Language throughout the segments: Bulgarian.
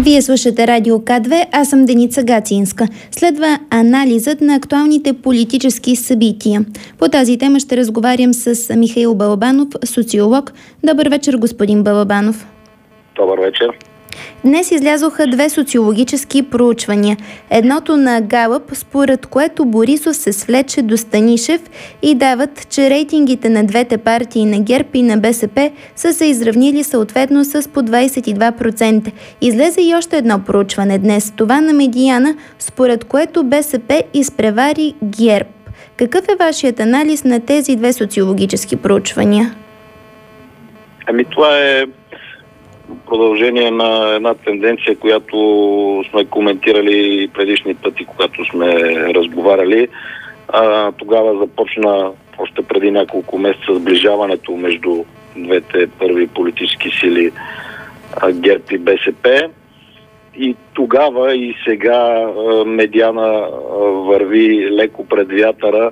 Вие слушате Радио К2, аз съм Деница Гацинска. Следва анализът на актуалните политически събития. По тази тема ще разговарям с Михаил Балабанов, социолог. Добър вечер, господин Балабанов. Добър вечер. Днес излязоха две социологически проучвания. Едното на Галъп, според което Борисов се свлече до Станишев, и дават, че рейтингите на двете партии, на ГЕРБ и на БСП, са се изравнили съответно с по 22%. Излезе и още едно проучване днес, това на Медиана, според което БСП изпревари ГЕРБ. Какъв е вашият анализ на тези две социологически проучвания? Това е продължение на една тенденция, която сме коментирали предишни пъти, когато сме разговаряли. Тогава започна още преди няколко месеца сближаването между двете първи политически сили ГЕРБ и БСП. И тогава и сега Медиана върви леко пред вятъра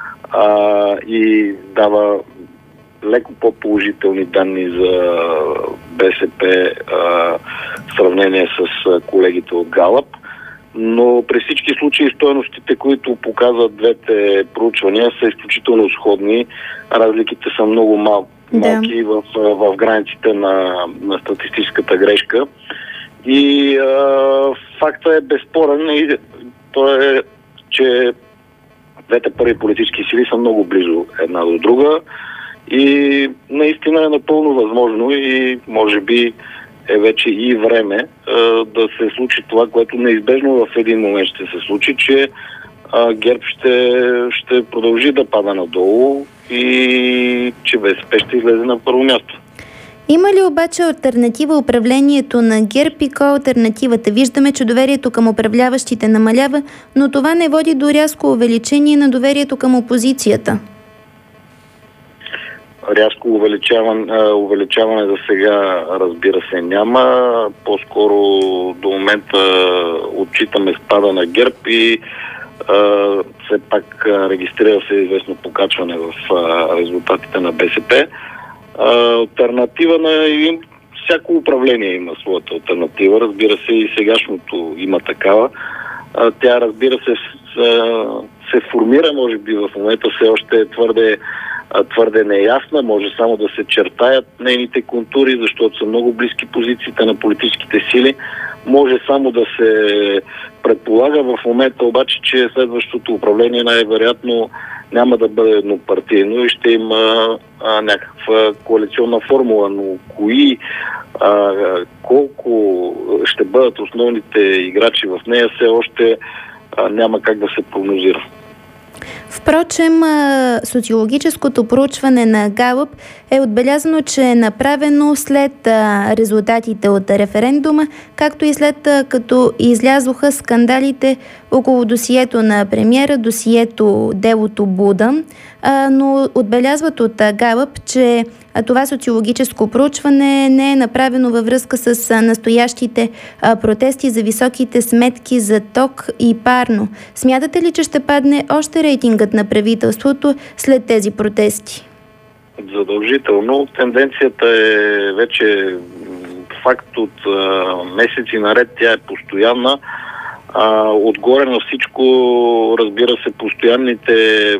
и дава леко по-положителни данни за БСП в сравнение с колегите от Галъп. Но при всички случаи стойностите, които показват двете проучвания, са изключително сходни. Разликите са много малки в границите на статистическата грешка. И фактът е безспорен и то е, че двете първи политически сили са много близо една до друга. И наистина е напълно възможно и може би е вече и време да се случи това, което неизбежно в един момент ще се случи, че ГЕРБ ще продължи да пада надолу и че БСП ще излезе на първо място. Има ли обаче алтернатива управлението на ГЕРБ и кой е алтернативата? Виждаме, че доверието към управляващите намалява, но това не води до рязко увеличение на доверието към опозицията. Рязко увеличаване за сега, разбира се, няма. По-скоро до момента отчитаме спада на ГЕРБ и все пак регистрира се известно покачване в резултатите на БСП. Алтернатива на всяко управление има своята алтернатива. Разбира се, и сегашното има такава. Тя, разбира се, се формира, може би в момента все още е твърде неясна, може само да се чертаят нейните контури, защото са много близки позициите на политическите сили. Може само да се предполага в момента обаче, че следващото управление най-вероятно няма да бъде еднопартийно и ще има някаква коалиционна формула, но колко ще бъдат основните играчи в нея, все още няма как да се прогнозира. Впрочем, социологическото проучване на Галъп е отбелязано, че е направено след резултатите от референдума, както и след като излязоха скандалите около досието на премиера, досието делото Буда, но отбелязват от Галъп, че това социологическо проучване не е направено във връзка с настоящите протести за високите сметки за ток и парно. Смятате ли, че ще падне още рейтингът на правителството след тези протести? Задължително. Тенденцията е вече факт от месеци наред, тя е постоянна. Отгоре на всичко, разбира се, постоянните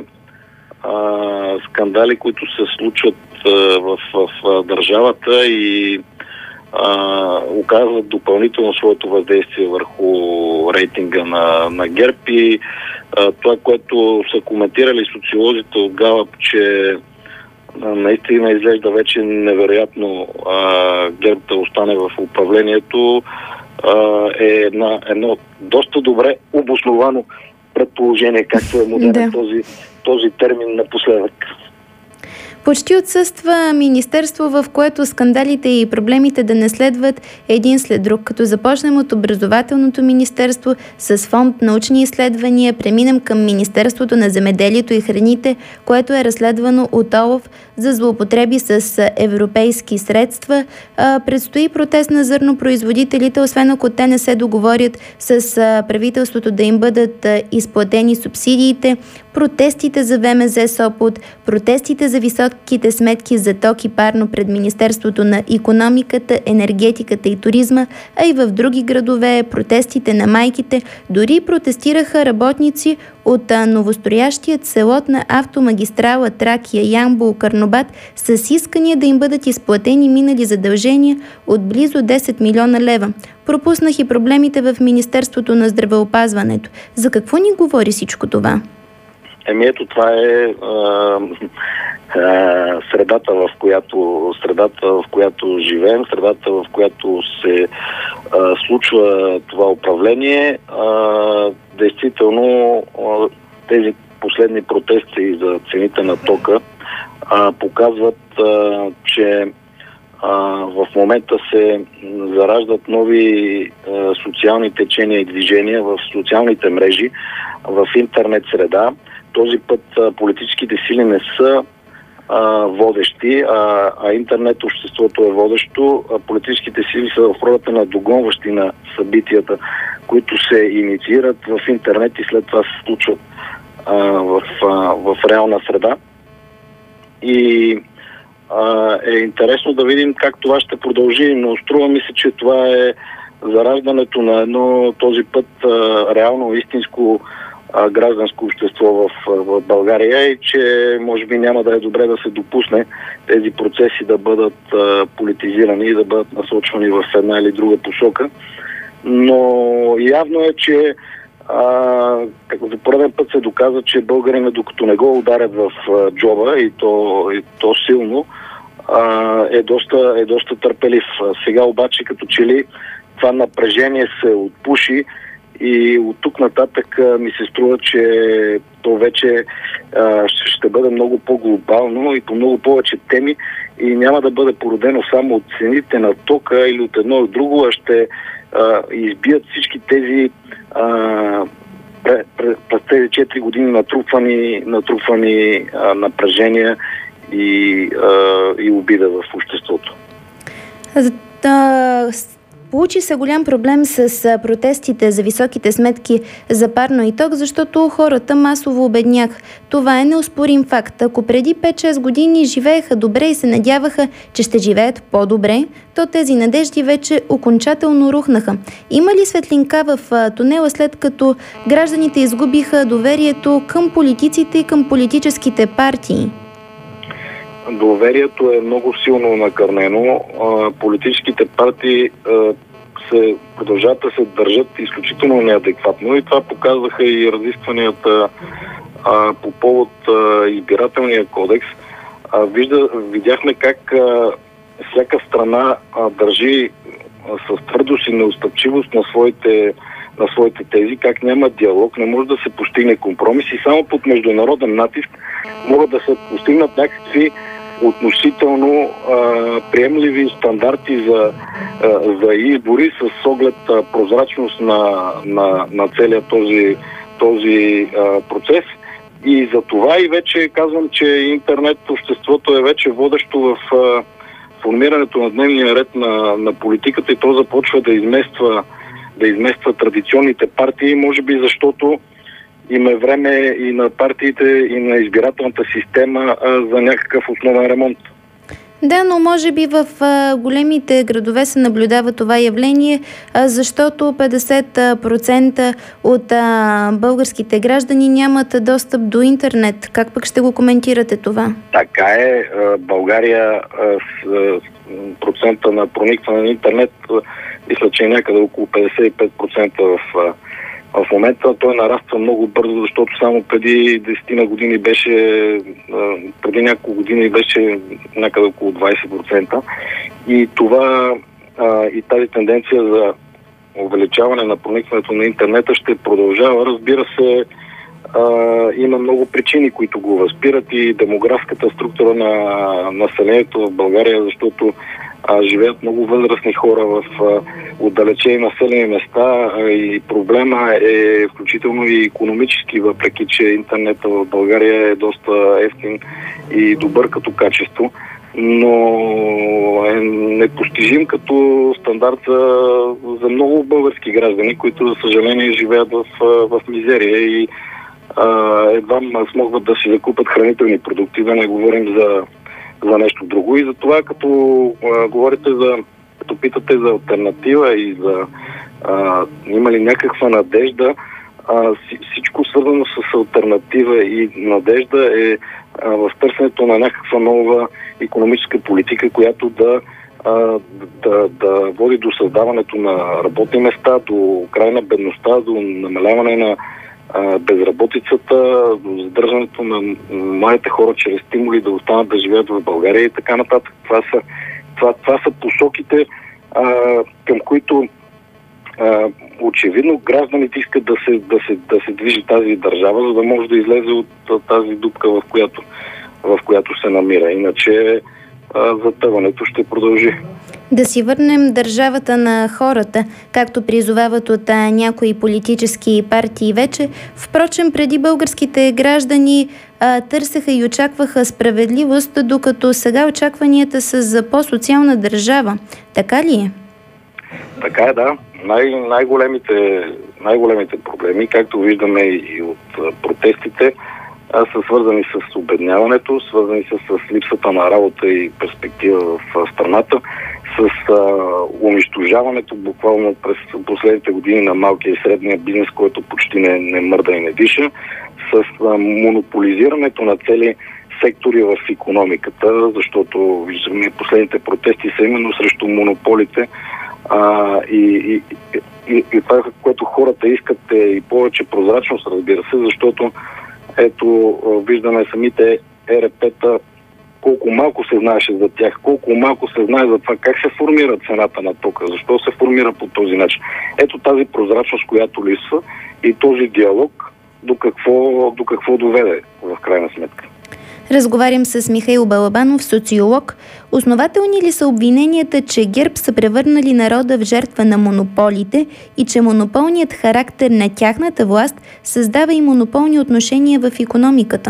скандали, които се случват в държавата и оказват допълнително своето въздействие върху рейтинга на ГЕРБ и това, което са коментирали социолозите от Галъп, че наистина изглежда вече невероятно ГЕРБ да остане в управлението, е едно доста добре обосновано предположение, както е модерен този термин напоследък. Почти отсъства министерство, в което скандалите и проблемите да не следват един след друг. Като започнем от образователното министерство с фонд научни изследвания, преминем към Министерството на земеделието и храните, което е разследвано от ОЛАФ за злоупотреби с европейски средства. Предстои протест на зърнопроизводителите, освен ако те не се договорят с правителството да им бъдат изплатени субсидиите. Протестите за ВМЗ Сопот, протестите за високи високите сметки за ток и парно пред Министерството на икономиката, енергетиката и туризма, а и в други градове, протестите на майките, дори протестираха работници от новостроящият селот на автомагистрала Тракия, Ямбол, Карнобат с искания да им бъдат изплатени минали задължения от близо 10 милиона лева. Пропуснах и проблемите в Министерството на здравеопазването. За какво ни говори всичко това? Ето това е средата, в която живеем, средата, в която се случва това управление. Действително, тези последни протести за цените на тока показват, че в момента се зараждат нови социални течения и движения в социалните мрежи, в интернет среда. Този път политическите сили не са водещи, а интернет обществото е водещо. Политическите сили са в ролята на догонващи на събитията, които се инициират в интернет и след това се случват в реална среда. И е интересно да видим как това ще продължи, но струва ми се, че това е зараждането на едно този път реално истинско гражданско общество в България и че може би няма да е добре да се допусне тези процеси да бъдат политизирани и да бъдат насочвани в една или друга посока. Но явно е, че за пореден път се доказва, че българина, докато не го ударят в джоба и то силно, е доста търпелив. Сега обаче като че ли това напрежение се отпуши и от тук нататък ми се струва, че то вече ще бъде много по-глобално и по много повече теми и няма да бъде породено само от цените на тока или от едно и друго, а ще избият всички тези през тези 4 години натрупвани напрежения и обида в обществото. Получи се голям проблем с протестите за високите сметки за парно и ток, защото хората масово обедняха. Това е неоспорим факт. Ако преди 5-6 години живееха добре и се надяваха, че ще живеят по-добре, то тези надежди вече окончателно рухнаха. Има ли светлинка в тунела, след като гражданите изгубиха доверието към политиците и към политическите партии? Доверието е много силно накърнено. Политическите партии продължават да се държат изключително неадекватно и това показаха и разискванията по повод избирателния кодекс. Видяхме как всяка страна държи с твърдост и неотстъпчивост на своите тези, как няма диалог, не може да се постигне компромис и само под международен натиск могат да се постигнат някакви относително приемливи стандарти за избори с оглед прозрачност на целия този процес. И за това и вече казвам, че интернет обществото е вече водещо в формирането на дневния ред на политиката и то започва да измества традиционните партии, може би защото има време и на партиите, и на избирателната система за някакъв основен ремонт. Да, но може би в големите градове се наблюдава това явление, защото 50% от българските граждани нямат достъп до интернет. Как пък ще го коментирате това? Така е. България с процента на проникване на интернет мисля, че е някъде около 55% в момента. Той нараства много бързо, защото само преди 10 години преди няколко години беше някъде около 20%. И това и тази тенденция за увеличаване на проникването на интернета ще продължава. Разбира се, има много причини, които го възпират и демографската структура на населението в България, защото живеят много възрастни хора в отдалечени населени места и проблема е включително и икономически, въпреки че интернетът в България е доста евтин и добър като качество, но е непостижим като стандарт за много български граждани, които за съжаление живеят в мизерия и едва смогват да си закупят хранителни продукти, да не говорим за за нещо друго. И затова, като говорите като питате за алтернатива и за има ли някаква надежда, всичко свързано с алтернатива и надежда е в търсенето на някаква нова икономическа политика, която да води до създаването на работни места, до край на бедността, до намаляване на безработицата, до задържането на младите хора чрез стимули да останат да живеят в България и така нататък. Това са посоките, към които очевидно гражданите искат да се движи тази държава, за да може да излезе от тази дупка, в която се намира. Иначе затъването ще продължи. Да си върнем държавата на хората, както призовават от някои политически партии вече. Впрочем, преди българските граждани търсеха и очакваха справедливост, докато сега очакванията са за по-социална държава. Така ли е? Така е, да. Най-големите проблеми, както виждаме и от протестите, са свързани с обедняването, свързани с липсата на работа и перспектива в страната, с унищожаването буквално през последните години на малкия и средния бизнес, който почти не мърда и не диша, с монополизирането на цели сектори в икономиката, защото виждаме последните протести са именно срещу монополите, и това, което хората искат е и повече прозрачност, разбира се, защото ето виждаме самите ЕРП-та, колко малко се знаеше за тях, колко малко се знае за това как се формира цената на тока, защо се формира по този начин. Ето тази прозрачност, която липсва и този диалог до какво доведе в крайна сметка. Разговарям с Михаил Балабанов, социолог. Основателни ли са обвиненията, че ГЕРБ са превърнали народа в жертва на монополите и че монополният характер на тяхната власт създава и монополни отношения в икономиката?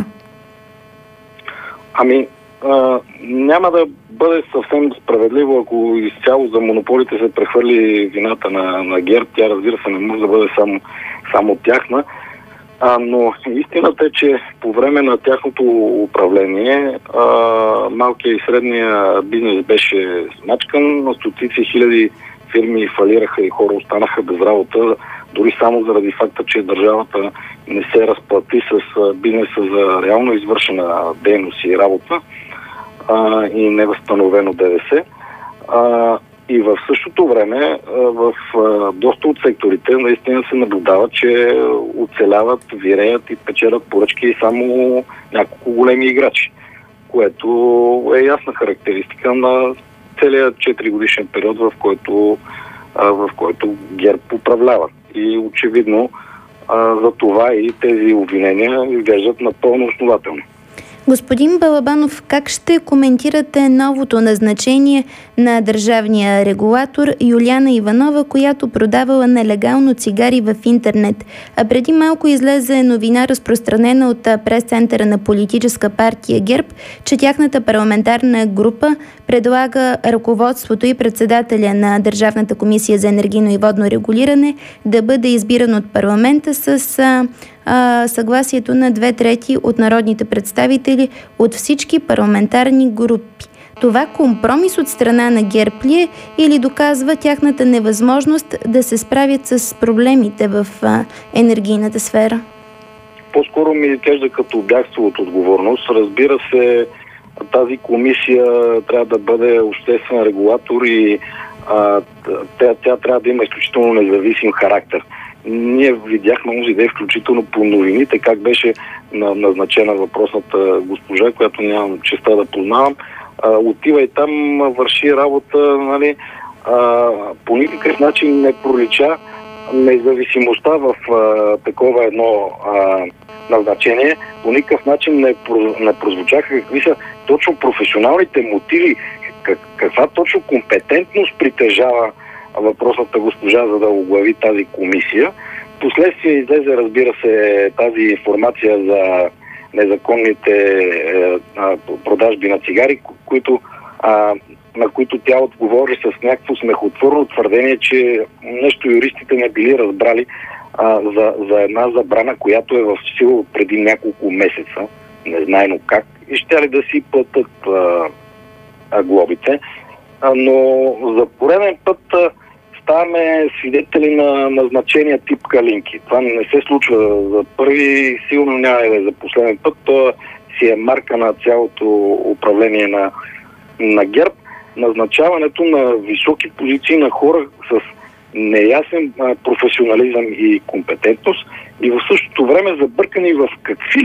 Няма да бъде съвсем справедливо, ако изцяло за монополите се прехвърли вината на ГЕРБ. Тя, разбира се, не може да бъде само тяхна. Но истината е, че по време на тяхното управление малкият и средния бизнес беше смачкан, стотици хиляди фирми фалираха и хора останаха без работа, дори само заради факта, че държавата не се разплати с бизнеса за реално извършена дейност и работа и невъзстановено ДДС. И в същото време в доста от секторите наистина се наблюдава, че оцеляват, виреят и печелят поръчки само няколко големи играчи, което е ясна характеристика на целият 4 годишен период, в който ГЕРБ управлява. И очевидно за това и тези обвинения изглеждат напълно основателни. Господин Балабанов, как ще коментирате новото назначение на държавния регулатор Юлиана Иванова, която продавала нелегално цигари в интернет? А преди малко излезе новина, разпространена от прес-центъра на политическа партия ГЕРБ, че тяхната парламентарна група предлага ръководството и председателя на Държавната комисия за енергийно и водно регулиране да бъде избиран от парламента с съгласието на 2/3 от народните представители от всички парламентарни групи. Това компромис от страна на ГЕРБ ли е или доказва тяхната невъзможност да се справят с проблемите в енергийната сфера? По-скоро ми изглежда като бягство от отговорност. Разбира се, тази комисия трябва да бъде обществен регулатор и тя трябва да има изключително независим характер. Ние видяхме онзи ден, включително по новините, как беше назначена въпросната госпожа, която нямам честа да познавам. Отива и там върши работа, нали, по никакъв начин не пролича независимостта в такова едно назначение. По никакъв начин не прозвучаха какви са точно професионалните мотиви, каква точно компетентност притежава въпросната госпожа, за да оглави тази комисия. Последствие излезе, разбира се, тази информация за незаконните продажби на цигари, на които тя отговори с някакво смехотворно твърдение, че нещо юристите не били разбрали за една забрана, която е в сила преди няколко месеца, незнайно как и щяли да си платят глобите. Но за пореден път ставаме свидетели на назначения тип калинки. Това не се случва за първи, сигурно няма да е за последен път. Това си е марка на цялото управление на ГЕРБ. Назначаването на високи позиции на хора с неясен професионализъм и компетентност и в същото време забъркани в какви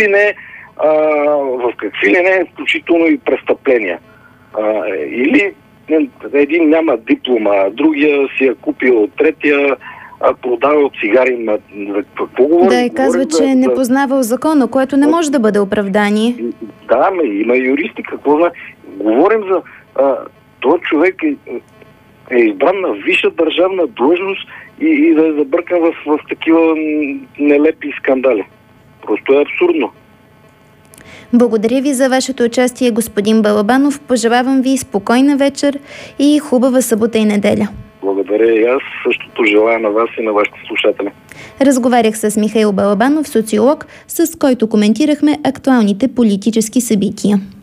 ли не, включително и престъпления. Или един няма диплома, другия си е купил от третия, продава от цигари. Какво говорим? Да, и казва, че не познавал закона, което не може да бъде оправдание. Да, има юристи. Какво знае? Говорим за... Този човек е избран на висша държавна длъжност и да е забъркан в такива нелепи скандали. Просто е абсурдно. Благодаря ви за вашето участие, господин Балабанов. Пожелавам ви спокойна вечер и хубава събота и неделя. Благодаря и аз. Същото желая на вас и на вашите слушатели. Разговарях с Михаил Балабанов, социолог, с който коментирахме актуалните политически събития.